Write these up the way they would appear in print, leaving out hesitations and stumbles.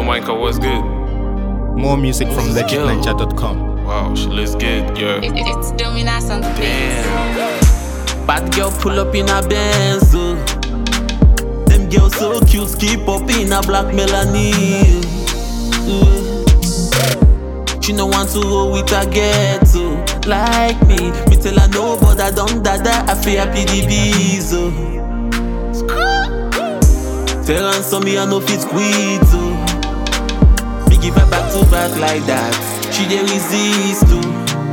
Yo, Micah, what's good? More music from legitninja.com. Wow, she looks good, yeah. It's Dominas on the beat. Damn. Bad girl pull up in a Benz. Them girls so cute, skip up in a black Melanie. She no want to go with a ghetto like me. Me tell her no, but I don't dada. I feel happy the bees. Tell her so me I no fit quit. Me give her back to back like that. She dey resist too.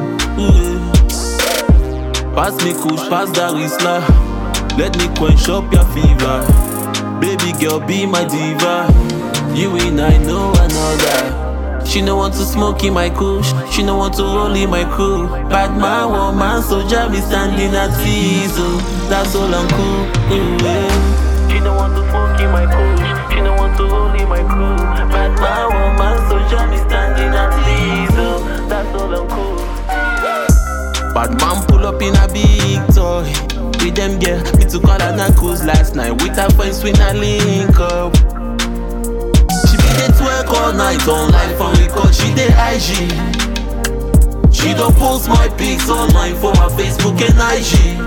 Pass me kush, pass the Rizla. Let me quench up your fever. Baby girl, be my diva. You and I know another. She no want to smoke in my kush. She no want to roll in my crew. Bad man, woman, soldier, me standing at diesel. That's all I'm cool. She no want to smoke in my kush. She no want to roll in my crew. Bad man, woman, soldier, me standing at diesel. That's all I'm cool. Bad man pull up in a big toy. With them girl, me took all her cruise last night. With her friends, we not link up. They twerk all night on life and record, she dey IG. She don't post my pics online for her Facebook and IG.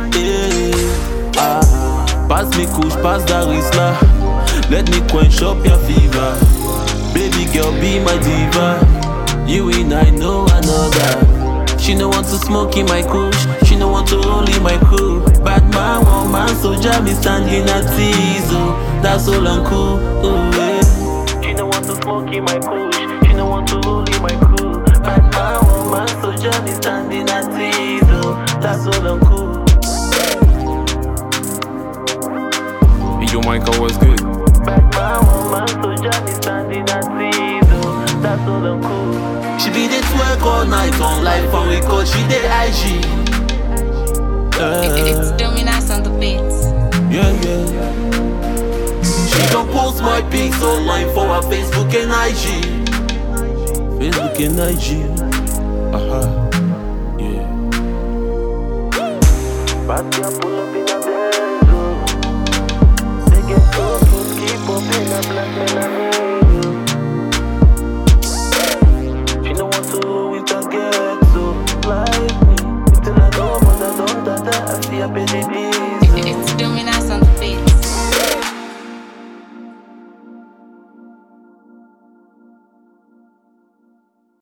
Pass me kush, pass the Rizla. Let me quench up your fever. Baby girl, be my diva. You and I know another. She no want to smoke in my kush. She no want to roll in my crew. Bad man, woman, soldier, me standing at diesel. That's all I'm cool. She no want to smoke in my kush. She no want to roll in my crew. Bad man, woman, soldier, me standing at diesel. That's all I'm cool. Yo, Micah, what's good? Bad man, woman, soldier, me standing at diesel. That's all I'm cool. She be dey twerk all night on life and record. She dey IG. It's Dominas on the beats. Yeah. She don't post my pics online for her Facebook and IG. Facebook and IG. Yeah. Bad girl pull up in a Benz. They get so cute, keep up in a black Melanie. She don't want to go with a ghetto like me. Till I know, but I don't, I feel happy.